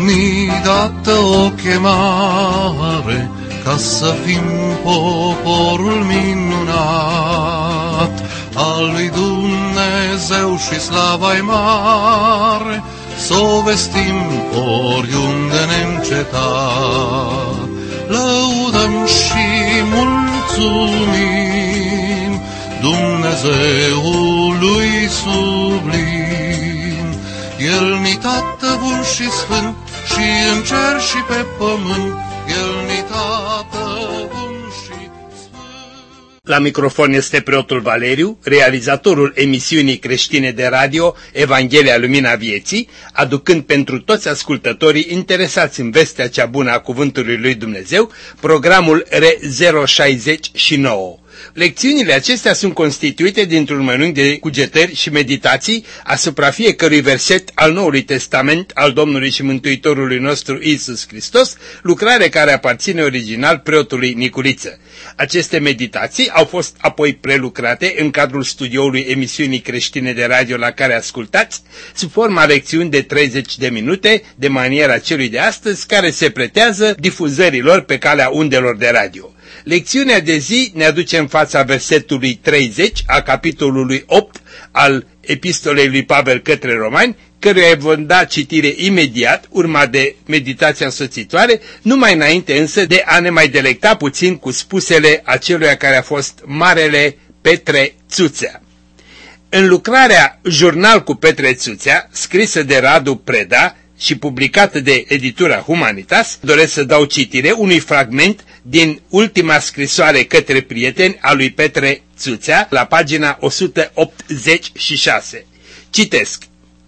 ni dată o chemare ca să fim poporul minunat al lui Dumnezeu și slava-i mare, s-o vestim oriunde neîncetat. Lăudăm și mulțumim Dumnezeului sublim. El-ni Tată bun și sfânt, și în cer și pe pământ, El-ni Tată bun și sfânt. La microfon este preotul Valeriu, realizatorul emisiunii creștine de radio Evanghelia Lumina Vieții, aducând pentru toți ascultătorii interesați în vestea cea bună a Cuvântului lui Dumnezeu, programul R069. Lecțiunile acestea sunt constituite dintr-un mănânc de cugetări și meditații asupra fiecărui verset al Noului Testament al Domnului și Mântuitorului nostru Iisus Hristos, lucrare care aparține original preotului Niculiță. Aceste meditații au fost apoi prelucrate în cadrul studioului emisiunii creștine de radio la care ascultați, sub forma lecțiuni de 30 de minute, de maniera celui de astăzi, care se pretează difuzărilor pe calea undelor de radio. Lecțiunea de zi ne aduce în fața versetului 30 a capitolului 8 al epistolei lui Pavel către Romani, căruia îi vom da citire imediat, urma de meditația însoțitoare, numai înainte însă de a ne mai delecta puțin cu spusele aceluia care a fost Marele Petre Țuțea. În lucrarea Jurnal cu Petre Țuțea, scrisă de Radu Preda și publicată de editura Humanitas, doresc să dau citire unui fragment din ultima scrisoare către prieteni a lui Petre Țuțea, la pagina 186. Citesc: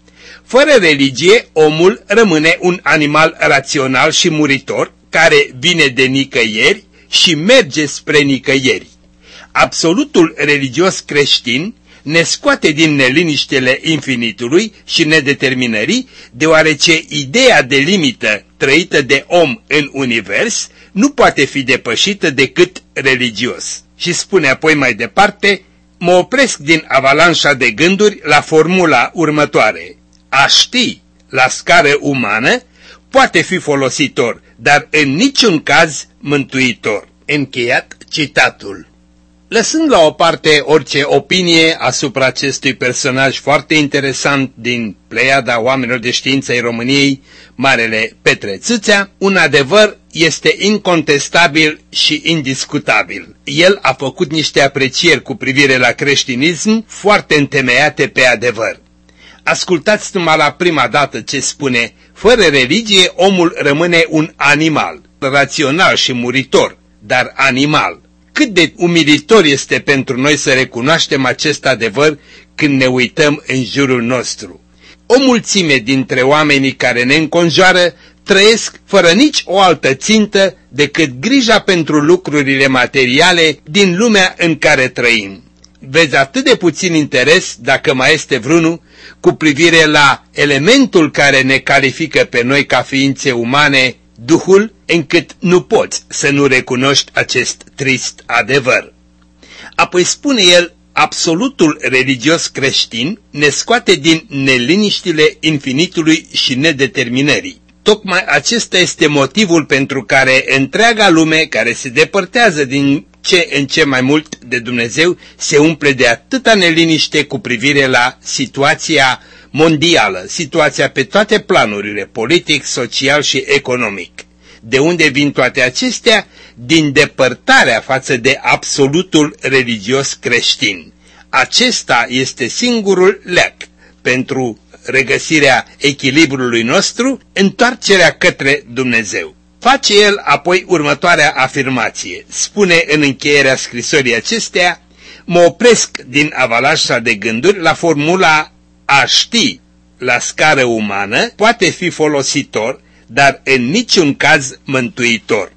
fără religie, omul rămâne un animal rațional și muritor, care vine de nicăieri și merge spre nicăieri. Absolutul religios creștin ne scoate din neliniștele infinitului și nedeterminării, deoarece ideea de limită trăită de om în univers nu poate fi depășită decât religios. Și spune apoi mai departe: mă opresc din avalanșa de gânduri la formula următoare: a ști la scară umană poate fi folositor, dar în niciun caz mântuitor. Încheiat citatul. Lăsând la o parte orice opinie asupra acestui personaj foarte interesant din pleiada oamenilor de știință ai României, Marele Petre Țuțea, un adevăr este incontestabil și indiscutabil. El a făcut niște aprecieri cu privire la creștinism foarte întemeiate pe adevăr. Ascultați numai la prima dată ce spune: fără religie omul rămâne un animal, rațional și muritor, dar animal. Cât de umilitor este pentru noi să recunoaștem acest adevăr când ne uităm în jurul nostru. O mulțime dintre oamenii care ne înconjoară trăiesc fără nici o altă țintă decât grija pentru lucrurile materiale din lumea în care trăim. Vezi atât de puțin interes, dacă mai este vreunul, cu privire la elementul care ne califică pe noi ca ființe umane, Duhul, încât nu poți să nu recunoști acest trist adevăr. Apoi spune el: absolutul religios creștin ne scoate din neliniștile infinitului și nedeterminării. Tocmai acesta este motivul pentru care întreaga lume, care se depărtează din ce în ce mai mult de Dumnezeu, se umple de atâta neliniște cu privire la situația mondială, situația pe toate planurile, politic, social și economic. De unde vin toate acestea? Din depărtarea față de absolutul religios creștin. Acesta este singurul leac pentru regăsirea echilibrului nostru, întoarcerea către Dumnezeu. Face el apoi următoarea afirmație. Spune în încheierea scrisorii acesteia: mă opresc din avalanșa de gânduri la formula a ști la scară umană poate fi folositor, dar în niciun caz mântuitor.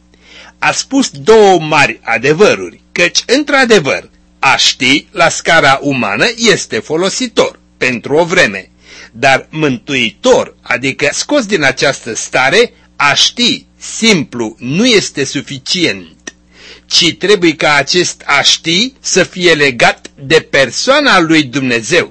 A spus două mari adevăruri, căci, într-adevăr, a ști la scara umană este folositor pentru o vreme, dar mântuitor, adică scos din această stare, a ști simplu nu este suficient, ci trebuie ca acest a ști să fie legat de persoana lui Dumnezeu.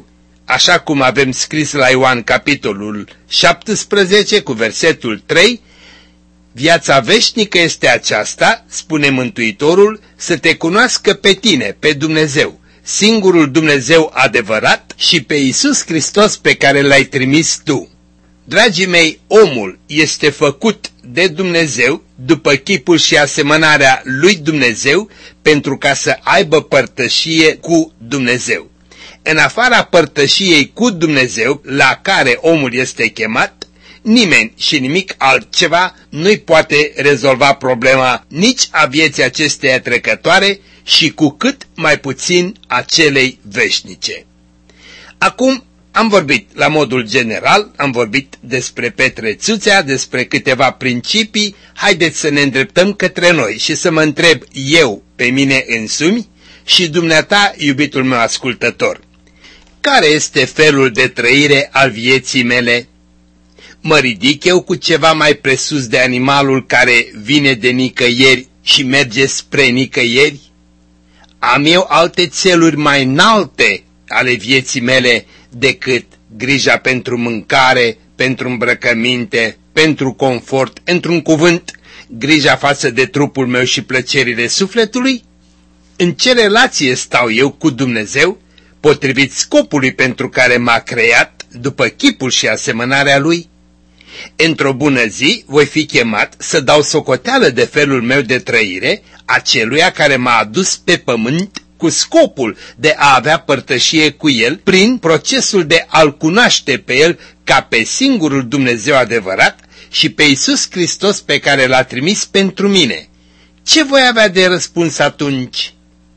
așa cum avem scris la Ioan capitolul 17 cu versetul 3, viața veșnică este aceasta, spune Mântuitorul, să te cunoască pe tine, pe Dumnezeu, singurul Dumnezeu adevărat și pe Iisus Hristos pe care l-ai trimis tu. Dragii mei, omul este făcut de Dumnezeu după chipul și asemănarea lui Dumnezeu pentru ca să aibă părtășie cu Dumnezeu. În afara părtășiei cu Dumnezeu la care omul este chemat, nimeni și nimic altceva nu-i poate rezolva problema nici a vieții acesteia trecătoare și cu cât mai puțin a celei veșnice. Acum am vorbit la modul general, am vorbit despre Petre Țuțea, despre câteva principii, haideți să ne îndreptăm către noi și să mă întreb eu pe mine însumi și dumneata, iubitul meu ascultător, care este felul de trăire al vieții mele? Mă ridic eu cu ceva mai presus de animalul care vine de nicăieri și merge spre nicăieri? Am eu alte țeluri mai înalte ale vieții mele decât grija pentru mâncare, pentru îmbrăcăminte, pentru confort, într-un cuvânt, grija față de trupul meu și plăcerile sufletului? În ce relație stau eu cu Dumnezeu, potrivit scopului pentru care m-a creat, după chipul și asemănarea Lui? Într-o bună zi voi fi chemat să dau socoteală de felul meu de trăire aceluia care m-a adus pe pământ cu scopul de a avea părtășie cu El prin procesul de a-L cunoaște pe El ca pe singurul Dumnezeu adevărat și pe Iisus Hristos pe care L-a trimis pentru mine. Ce voi avea de răspuns atunci?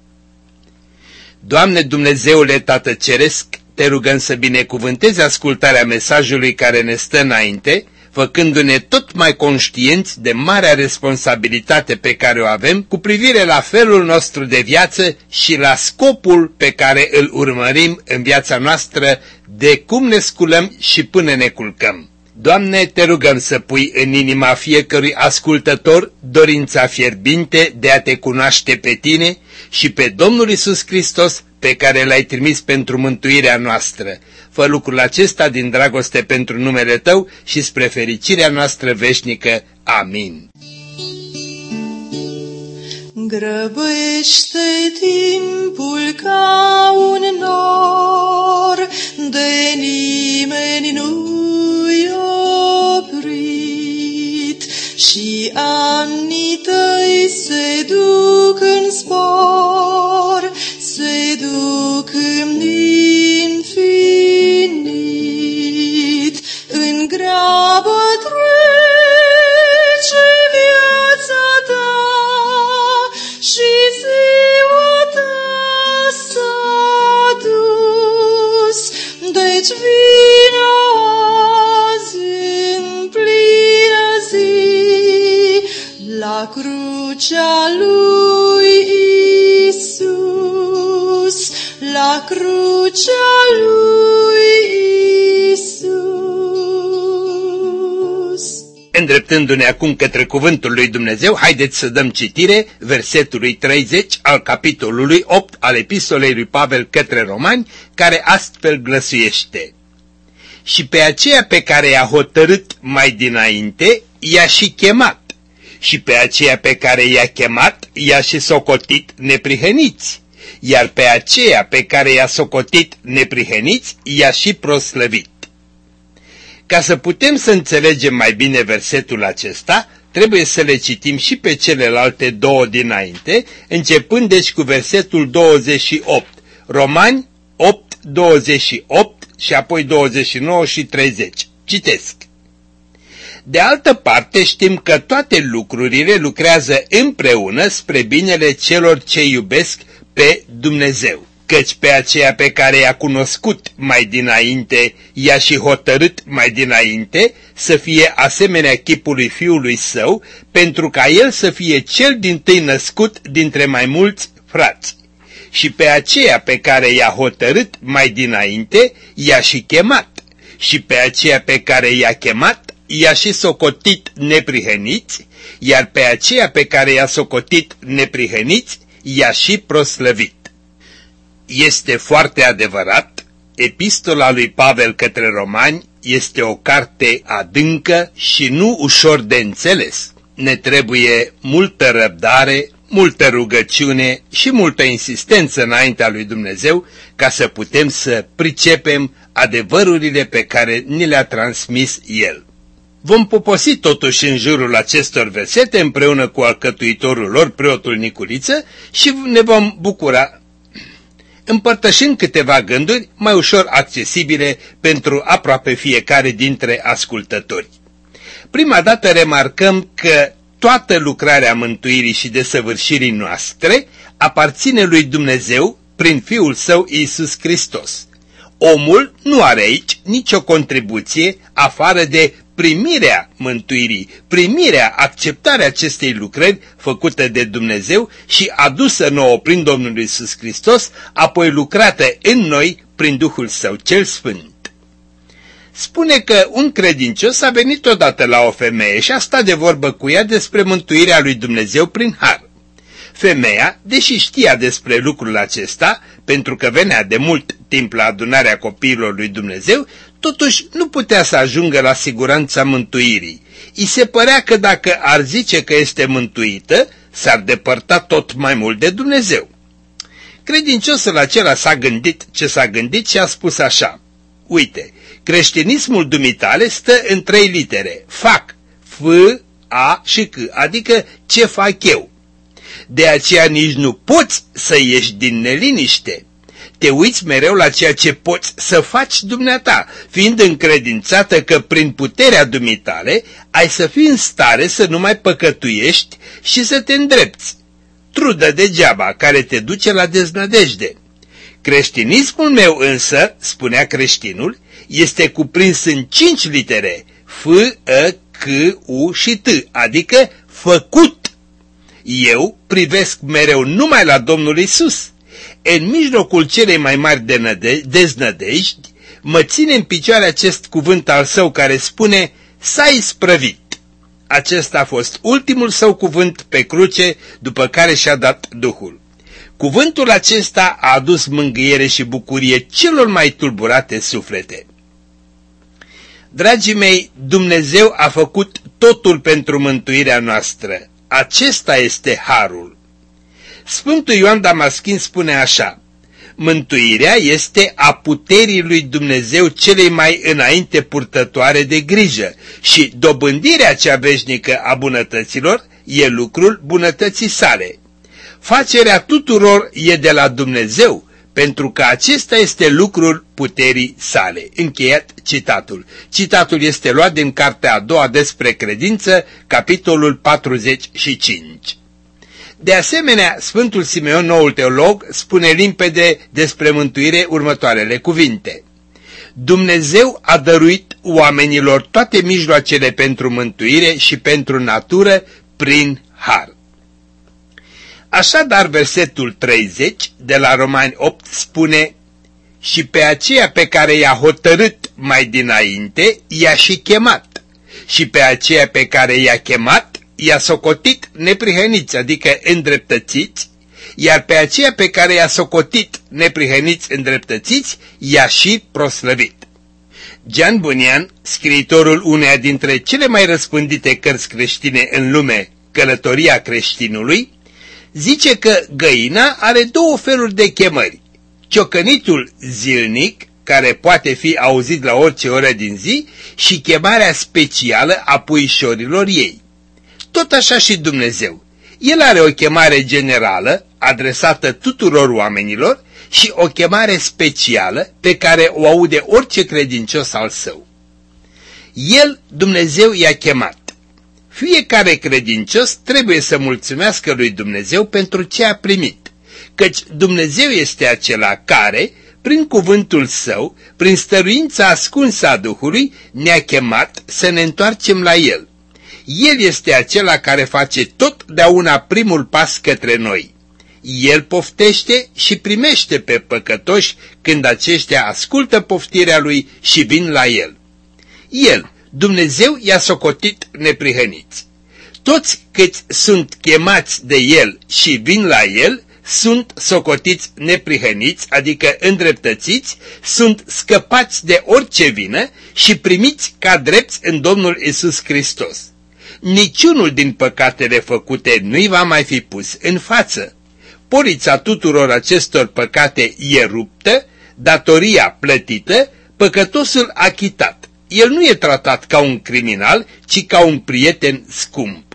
Doamne Dumnezeule Tată Ceresc, te rugăm să binecuvântezi ascultarea mesajului care ne stă înainte, făcându-ne tot mai conștienți de marea responsabilitate pe care o avem cu privire la felul nostru de viață și la scopul pe care îl urmărim în viața noastră de cum ne sculăm și până ne culcăm. Doamne, te rugăm să pui în inima fiecărui ascultător dorința fierbinte de a te cunoaște pe tine și pe Domnul Iisus Hristos pe care L-ai trimis pentru mântuirea noastră. Fă lucrul acesta din dragoste pentru numele Tău și spre fericirea noastră veșnică. Amin. Grăbește timpul ca un nor, de nimeni nu-i oprit, și anii tăi se duc în spor, se duc în infinit. În grabă trece viața ta și ziua ta s-a dus, deci vină azi în plină zi la crucea lui Iisus, la crucea lui Iisus. Îndreptându-ne acum către cuvântul lui Dumnezeu, haideți să dăm citire versetului 30 al capitolului 8 al epistolei lui Pavel către Romani, care astfel glăsuiește: și pe aceea pe care i-a hotărât mai dinainte, i-a și chemat, și pe aceea pe care i-a chemat, i-a și socotit neprihăniți, iar pe aceea pe care i-a socotit neprihăniți, i-a și proslăvit. Ca să putem să înțelegem mai bine versetul acesta, trebuie să le citim și pe celelalte două dinainte, începând deci cu versetul 28, Romani 8, 28 și apoi 29 și 30. Citesc. De altă parte știm că toate lucrurile lucrează împreună spre binele celor ce iubesc pe Dumnezeu, căci pe aceea pe care i-a cunoscut mai dinainte, i-a și hotărât mai dinainte să fie asemenea chipului Fiului Său, pentru ca El să fie cel dintâi născut dintre mai mulți frați. Și pe aceea pe care i-a hotărât mai dinainte, i-a și chemat, și pe aceea pe care i-a chemat, i-a și socotit neprihăniți, iar pe aceea pe care i-a socotit neprihăniți, i-a și proslăvit. Este foarte adevărat, Epistola lui Pavel către Romani este o carte adâncă și nu ușor de înțeles. Ne trebuie multă răbdare, multă rugăciune și multă insistență înaintea lui Dumnezeu ca să putem să pricepem adevărurile pe care ni le-a transmis El. Vom poposi totuși în jurul acestor versete împreună cu alcătuitorul lor, preotul Niculiță, și ne vom bucura împărtășind câteva gânduri mai ușor accesibile pentru aproape fiecare dintre ascultători. Prima dată remarcăm că toată lucrarea mântuirii și desăvârșirii noastre aparține lui Dumnezeu prin Fiul Său Iisus Hristos. Omul nu are aici nicio contribuție afară de primirea mântuirii, primirea, acceptarea acestei lucrări făcute de Dumnezeu și adusă nouă prin Domnul Iisus Hristos, apoi lucrată în noi prin Duhul Său cel Sfânt. Spune că un credincios a venit odată la o femeie și a stat de vorbă cu ea despre mântuirea lui Dumnezeu prin har. Femeia, deși știa despre lucrul acesta, pentru că venea de mult timp la adunarea copiilor lui Dumnezeu, totuși nu putea să ajungă la siguranța mântuirii. I se părea că dacă ar zice că este mântuită, s-ar depărta tot mai mult de Dumnezeu. Credinciosul acela s-a gândit ce s-a gândit și a spus așa: uite, creștinismul dumitale stă în 3 litere, fac, F, A și C, adică ce fac eu. De aceea nici nu poți să ieși din neliniște. Te uiți mereu la ceea ce poți să faci dumneata, fiind încredințată că prin puterea dumitale ai să fii în stare să nu mai păcătuiești și să te îndrepți. Trudă degeaba care te duce la deznădejde. Creștinismul meu însă, spunea creștinul, este cuprins în 5 litere, F, E, C, U și T, adică făcut. Eu privesc mereu numai la Domnul Iisus. În mijlocul celei mai mari deznădejdi, mă ține în picioare acest cuvânt al său care spune: s-a isprăvit. Acesta a fost ultimul său cuvânt pe cruce, după care și-a dat Duhul. Cuvântul acesta a adus mângâiere și bucurie celor mai tulburate suflete. Dragii mei, Dumnezeu a făcut totul pentru mântuirea noastră. Acesta este harul. Sfântul Ioan Damaschin spune așa: mântuirea este a puterii lui Dumnezeu celei mai înainte purtătoare de grijă și dobândirea cea veșnică a bunătăților e lucrul bunătății sale. Facerea tuturor e de la Dumnezeu, pentru că acesta este lucrul puterii sale. Încheiat citatul. Citatul este luat din cartea a doua despre credință, capitolul 45. De asemenea, Sfântul Simeon, noul teolog, spune limpede despre mântuire următoarele cuvinte: Dumnezeu a dăruit oamenilor toate mijloacele pentru mântuire și pentru natură prin har. Așadar, versetul 30 de la Romani 8 spune: și pe aceea pe care i-a hotărât mai dinainte, i-a și chemat, și pe aceea pe care i-a chemat, i-a socotit neprihăniți, adică îndreptățiți, iar pe aceea pe care i-a socotit neprihăniți îndreptățiți, i-a și proslăvit. Gian Bunyan, scriitorul uneia dintre cele mai răspândite cărți creștine în lume, Călătoria creștinului, zice că găina are 2 feluri de chemări: ciocănitul zilnic, care poate fi auzit la orice oră din zi, și chemarea specială a puișorilor ei. Tot așa și Dumnezeu. El are o chemare generală, adresată tuturor oamenilor, și o chemare specială, pe care o aude orice credincios al său. El, Dumnezeu, i-a chemat. Fiecare credincios trebuie să mulțumească lui Dumnezeu pentru ce a primit, căci Dumnezeu este acela care, prin cuvântul său, prin stăruința ascunsă a Duhului, ne-a chemat să ne întoarcem la El. El este acela care face totdeauna primul pas către noi. El poftește și primește pe păcătoși când aceștia ascultă poftirea Lui și vin la El. El, Dumnezeu, i-a socotit neprihăniți. Toți câți sunt chemați de El și vin la El sunt socotiți neprihăniți, adică îndreptățiți, sunt scăpați de orice vină și primiți ca drepți în Domnul Iisus Hristos. Niciunul din păcatele făcute nu-i va mai fi pus în față. Polița tuturor acestor păcate e ruptă, datoria plătită, păcătosul achitat. El nu e tratat ca un criminal, ci ca un prieten scump.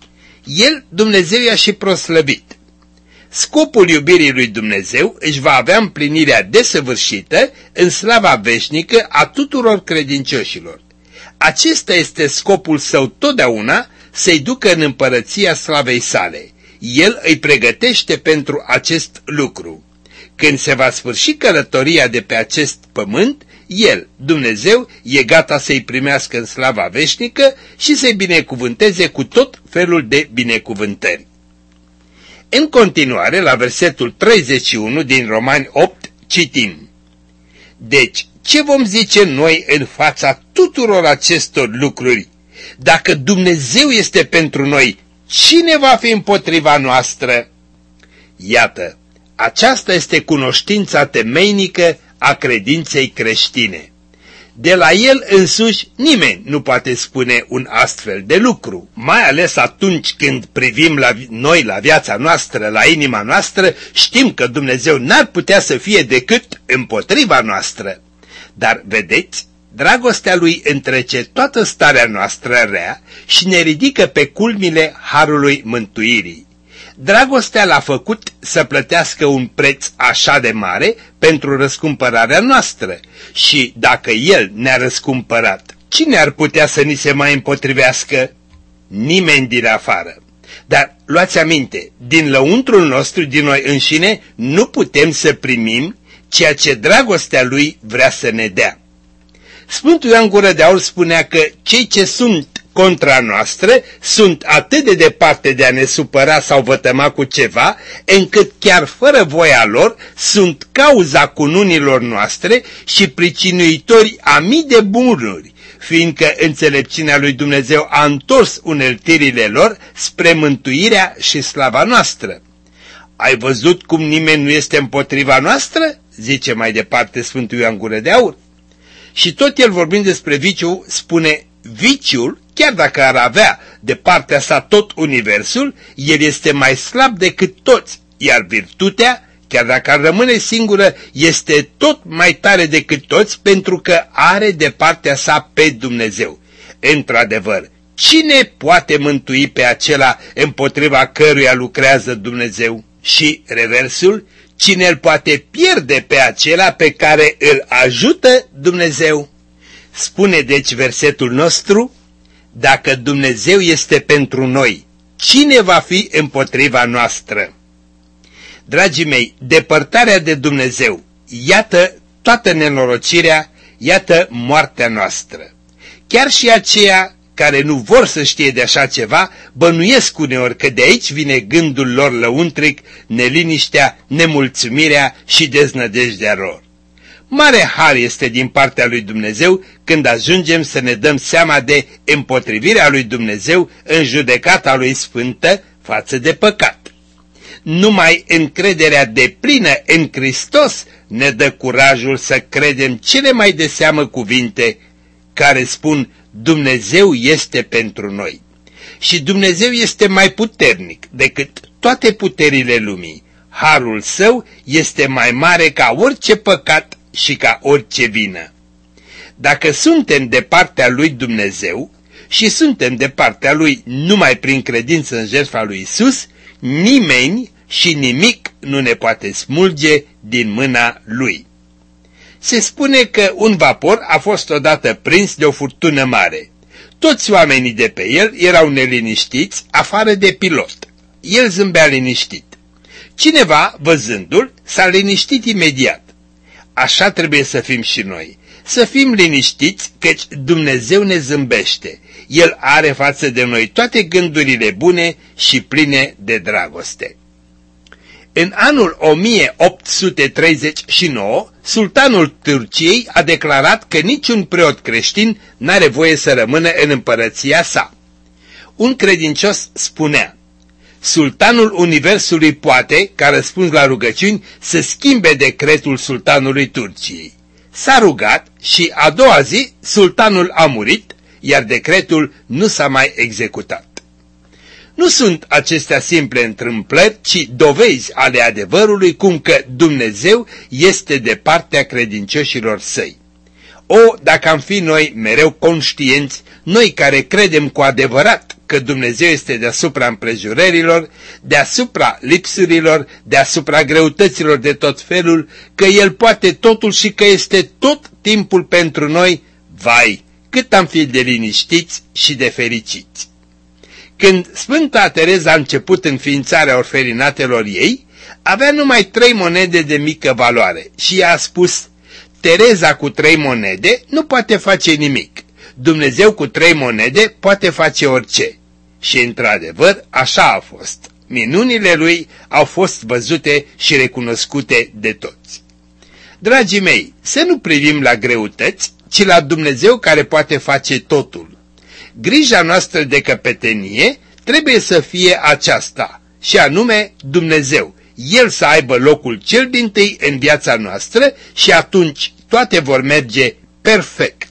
El, Dumnezeu, i-a și proslăvit. Scopul iubirii lui Dumnezeu își va avea împlinirea desăvârșită în slava veșnică a tuturor credincioșilor. Acesta este scopul său totdeauna, să-i ducă în împărăția slavei sale. El îi pregătește pentru acest lucru. Când se va sfârși călătoria de pe acest pământ, El, Dumnezeu, e gata să-i primească în slava veșnică și să-i binecuvânteze cu tot felul de binecuvântări. În continuare, la versetul 31 din Romani 8, citim: Deci, ce vom zice noi în fața tuturor acestor lucruri? Dacă Dumnezeu este pentru noi, cine va fi împotriva noastră? Iată, aceasta este cunoștința temeinică a credinței creștine. De la El însuși nimeni nu poate spune un astfel de lucru, mai ales atunci când privim la viața noastră, la inima noastră, știm că Dumnezeu n-ar putea să fie decât împotriva noastră. Dar vedeți, dragostea Lui întrece toată starea noastră rea și ne ridică pe culmile harului mântuirii. Dragostea l-a făcut să plătească un preț așa de mare pentru răscumpărarea noastră și dacă El ne-a răscumpărat, cine ar putea să ni se mai împotrivească? Nimeni din afară. Dar luați aminte, din lăuntrul nostru, din noi înșine, nu putem să primim ceea ce dragostea Lui vrea să ne dea. Sfântul Ioan Gură de Aur spunea că cei ce sunt contra noastră sunt atât de departe de a ne supăra sau vătăma cu ceva, încât chiar fără voia lor sunt cauza cununilor noastre și pricinuitori a mii de bunuri, fiindcă înțelepciunea lui Dumnezeu a întors uneltirile lor spre mântuirea și slava noastră. Ai văzut cum nimeni nu este împotriva noastră? Zice mai departe Sfântul Ioan Gură de Aur. Și tot el, vorbind despre viciu, spune: viciul, chiar dacă ar avea de partea sa tot universul, el este mai slab decât toți, iar virtutea, chiar dacă ar rămâne singură, este tot mai tare decât toți, pentru că are de partea sa pe Dumnezeu. Într-adevăr, cine poate mântui pe acela împotriva căruia lucrează Dumnezeu? Și reversul: cine îl poate pierde pe acela pe care îl ajută Dumnezeu? Spune deci versetul nostru: dacă Dumnezeu este pentru noi, cine va fi împotriva noastră? Dragii mei, depărtarea de Dumnezeu, iată toată nenorocirea, iată moartea noastră. Chiar și aceia care nu vor să știe de așa ceva, bănuiesc uneori că de aici vine gândul lor lăuntric, neliniștea, nemulțumirea și deznădejdea lor. Mare har este din partea lui Dumnezeu când ajungem să ne dăm seama de împotrivirea lui Dumnezeu în judecata lui sfântă față de păcat. Numai încrederea deplină în Hristos ne dă curajul să credem cele mai de seamă cuvinte care spun: Dumnezeu este pentru noi. Și Dumnezeu este mai puternic decât toate puterile lumii. Harul Său este mai mare ca orice păcat și ca orice vină. Dacă suntem de partea lui Dumnezeu și suntem de partea Lui numai prin credință în jertfa lui Isus, nimeni și nimic nu ne poate smulge din mâna Lui. Se spune că un vapor a fost odată prins de o furtună mare. Toți oamenii de pe el erau neliniștiți, afară de pilot. El zâmbea liniștit. Cineva, văzându-l, s-a liniștit imediat. Așa trebuie să fim și noi. Să fim liniștiți, căci Dumnezeu ne zâmbește. El are față de noi toate gândurile bune și pline de dragoste. În anul 1839, sultanul Turciei a declarat că niciun preot creștin n-are voie să rămână în împărăția sa. Un credincios spunea: sultanul universului poate, ca răspuns la rugăciuni, să schimbe decretul sultanului Turciei. S-a rugat și a doua zi sultanul a murit, iar decretul nu s-a mai executat. Nu sunt acestea simple întâmplări, ci dovezi ale adevărului cum că Dumnezeu este de partea credincioșilor săi. O, dacă am fi noi mereu conștienți, noi care credem cu adevărat că Dumnezeu este deasupra împrejurărilor, deasupra lipsurilor, deasupra greutăților de tot felul, că El poate totul și că este tot timpul pentru noi, vai, cât am fi de liniștiți și de fericiți. Când Sfânta Tereza a început înființarea orfelinatelor ei, avea numai 3 monede de mică valoare și ea a spus: Tereza cu 3 monede nu poate face nimic, Dumnezeu cu 3 monede poate face orice. Și într-adevăr așa a fost. Minunile lui au fost văzute și recunoscute de toți. Dragii mei, să nu privim la greutăți, ci la Dumnezeu care poate face totul. Grija noastră de căpetenie trebuie să fie aceasta, și anume Dumnezeu. El să aibă locul cel dintâi în viața noastră și atunci toate vor merge perfect.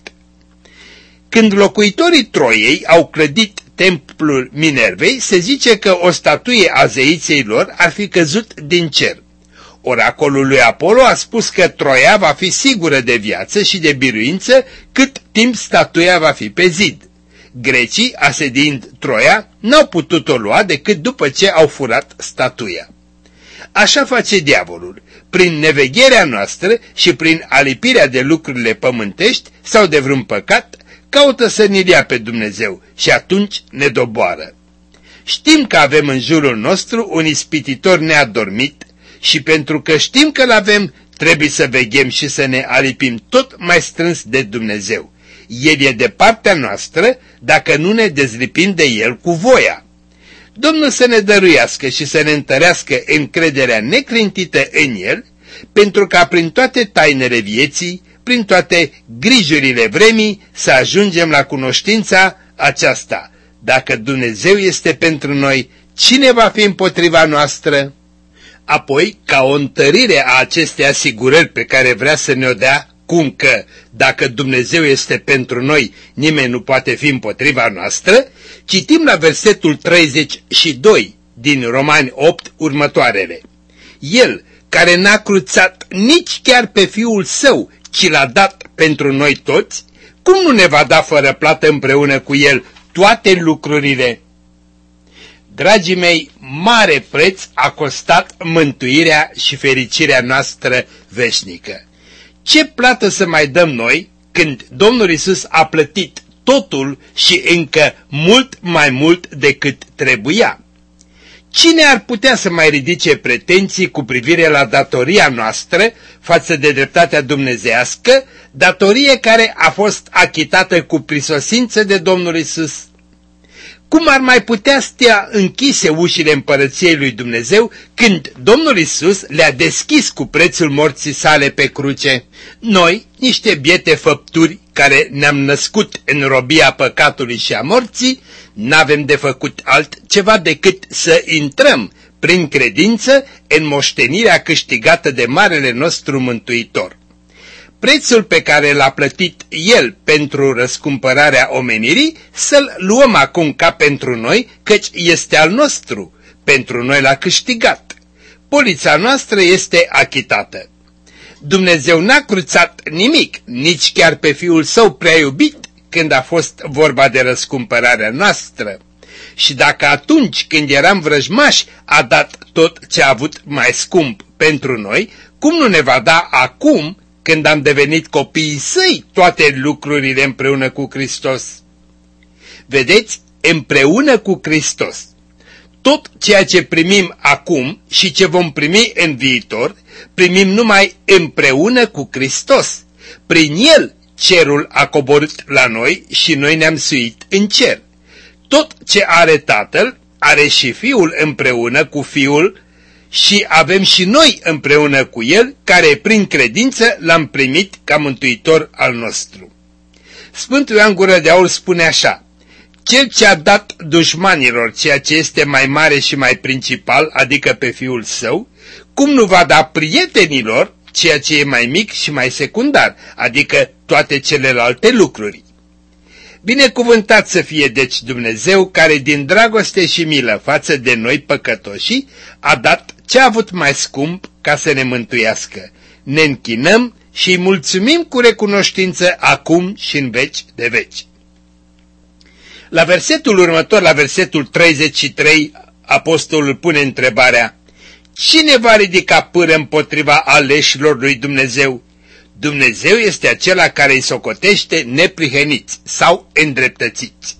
Când locuitorii Troiei au clădit templul Minervei, se zice că o statuie a zeiței lor ar fi căzut din cer. Oracolul lui Apollo a spus că Troia va fi sigură de viață și de biruință cât timp statuia va fi pe zid. Grecii, asediind Troia, n-au putut-o lua decât după ce au furat statuia. Așa face diavolul. Prin nevegherea noastră și prin alipirea de lucrurile pământești sau de vreun păcat, caută să ne dea pe Dumnezeu și atunci ne doboară. Știm că avem în jurul nostru un ispititor neadormit și pentru că știm că l-avem, trebuie să veghem și să ne alipim tot mai strâns de Dumnezeu. El e de partea noastră dacă nu ne dezlipim de El cu voia. Domnul să ne dăruiască și să ne întărească încrederea neclintită în El, pentru ca prin toate tainele vieții, prin toate grijurile vremii, să ajungem la cunoștința aceasta. Dacă Dumnezeu este pentru noi, cine va fi împotriva noastră? Apoi, ca o întărire a acestei asigurări pe care vrea să ne-o dea, cum că, dacă Dumnezeu este pentru noi, nimeni nu poate fi împotriva noastră, citim la versetul 32 din Romani 8 următoarele. El, care n-a cruțat nici chiar pe Fiul Său, ci l-a dat pentru noi toți, cum nu ne va da fără plată împreună cu El toate lucrurile? Dragii mei, mare preț a costat mântuirea și fericirea noastră veșnică. Ce plată să mai dăm noi când Domnul Iisus a plătit totul și încă mult mai mult decât trebuia? Cine ar putea să mai ridice pretenții cu privire la datoria noastră față de dreptatea dumnezeiască, datorie care a fost achitată cu prisosință de Domnul Iisus? Cum ar mai putea stea închise ușile împărăției lui Dumnezeu când Domnul Iisus le-a deschis cu prețul morții sale pe cruce? Noi, niște biete făpturi care ne-am născut în robia păcatului și a morții, n-avem de făcut altceva decât să intrăm prin credință în moștenirea câștigată de Marele nostru Mântuitor. Prețul pe care l-a plătit El pentru răscumpărarea omenirii, să-l luăm acum ca pentru noi, căci este al nostru, pentru noi l-a câștigat. Polița noastră este achitată. Dumnezeu n-a cruțat nimic, nici chiar pe Fiul Său prea iubit, când a fost vorba de răscumpărarea noastră. Și dacă atunci când eram vrăjmași a dat tot ce a avut mai scump pentru noi, cum nu ne va da acum, când am devenit copiii Săi, toate lucrurile împreună cu Hristos? Vedeți, împreună cu Hristos. Tot ceea ce primim acum și ce vom primi în viitor, primim numai împreună cu Hristos. Prin El cerul a coborât la noi și noi ne-am suit în cer. Tot ce are Tatăl, are și Fiul împreună cu Fiul și avem și noi împreună cu El, care prin credință l-am primit ca mântuitor al nostru. Sfântul Ioan Gură de Aur spune așa: Cel ce a dat dușmanilor ceea ce este mai mare și mai principal, adică pe Fiul Său, cum nu va da prietenilor ceea ce e mai mic și mai secundar, adică toate celelalte lucruri. Binecuvântat să fie deci Dumnezeu, care din dragoste și milă față de noi păcătoșii a dat ce a avut mai scump ca să ne mântuiască. Ne închinăm și îi mulțumim cu recunoștință acum și în veci de veci. La versetul următor, la versetul 33, apostolul pune întrebarea: cine va ridica pâră împotriva aleșilor lui Dumnezeu? Dumnezeu este acela care îi socotește neprihăniți sau îndreptățiți.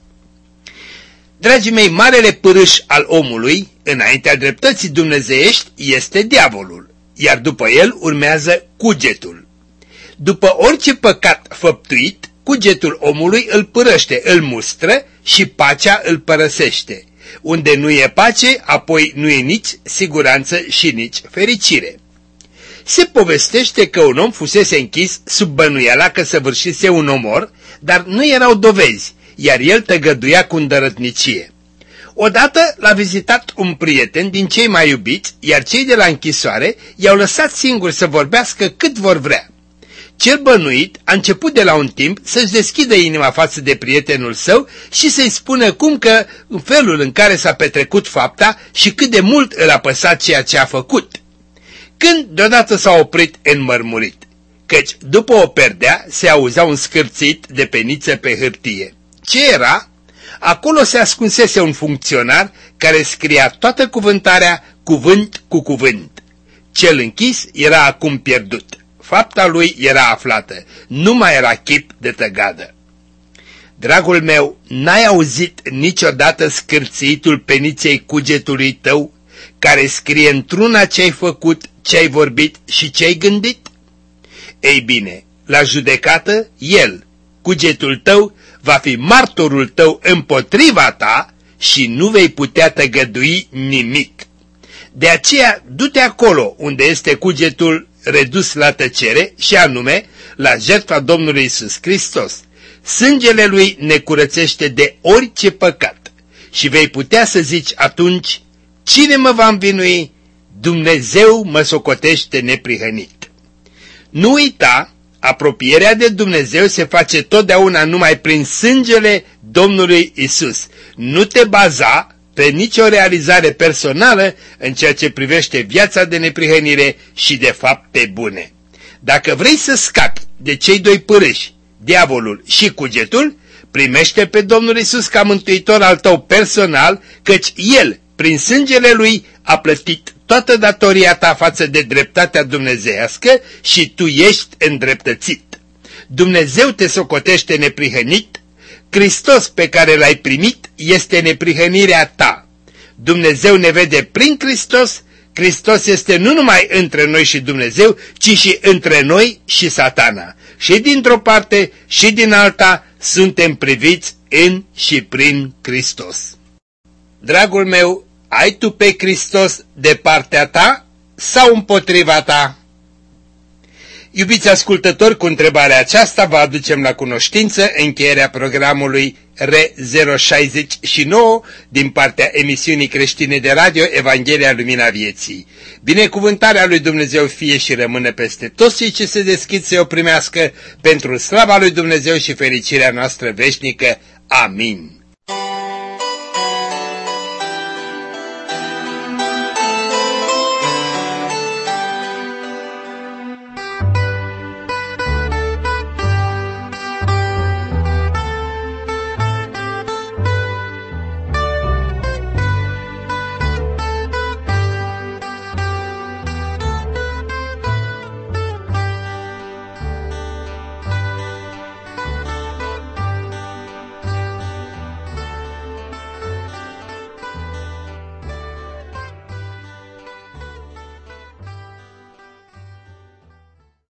Dragii mei, marele pârâș al omului, înaintea dreptății dumnezeiești, este diavolul, iar după el urmează cugetul. După orice păcat făptuit, cugetul omului îl pârăște, îl mustră și pacea îl părăsește. Unde nu e pace, apoi nu e nici siguranță și nici fericire. Se povestește că un om fusese închis sub bănuiala că săvârșise un omor, dar nu erau dovezi, iar el tăgăduia cu îndărătnicie. Odată l-a vizitat un prieten din cei mai iubiți, iar cei de la închisoare i-au lăsat singuri să vorbească cât vor vrea. Cel bănuit a început de la un timp să-și deschidă inima față de prietenul său și să-i spună cum că în felul în care s-a petrecut fapta și cât de mult îl a păsat ceea ce a făcut. Când deodată s-a oprit înmărmurit, căci după o perdea se auzea un scârțit de peniță pe hârtie. Ce era? Acolo se ascunsese un funcționar care scria toată cuvântarea cuvânt cu cuvânt. Cel închis era acum pierdut. Fapta lui era aflată, nu mai era chip de tăgadă. Dragul meu, n-ai auzit niciodată scârțitul peniței cugetului tău, care scrie într-una ce-ai făcut, ce-ai vorbit și ce-ai gândit? Ei bine, la judecată, el, cugetul tău, va fi martorul tău împotriva ta și nu vei putea tăgădui nimic. De aceea, du-te acolo unde este cugetul redus la tăcere, și anume la jertfa Domnului Iisus Hristos. Sângele Lui ne curățește de orice păcat și vei putea să zici atunci: cine mă va învinui? Dumnezeu mă socotește neprihănit. Nu uita, apropierea de Dumnezeu se face totdeauna numai prin sângele Domnului Iisus. Nu te baza pe nicio realizare personală în ceea ce privește viața de neprihănire și de fapte bune. Dacă vrei să scapi de cei doi pârâși, diavolul și cugetul, primește pe Domnul Iisus ca mântuitor al tău personal, căci El, prin sângele Lui, a plătit toată datoria ta față de dreptatea dumnezeiască și tu ești îndreptățit. Dumnezeu te socotește neprihănit. Hristos pe care l-ai primit este neprihănirea ta. Dumnezeu ne vede prin Hristos. Hristos este nu numai între noi și Dumnezeu, ci și între noi și Satana. Și dintr-o parte și din alta suntem priviți în și prin Hristos. Dragul meu, ai tu pe Hristos de partea ta sau împotriva ta? Iubiți ascultători, cu întrebarea aceasta vă aducem la cunoștință încheierea programului R069 din partea emisiunii creștine de radio Evanghelia Lumina Vieții. Binecuvântarea lui Dumnezeu fie și rămână peste toți cei ce se deschid să o primească, pentru slava lui Dumnezeu și fericirea noastră veșnică. Amin.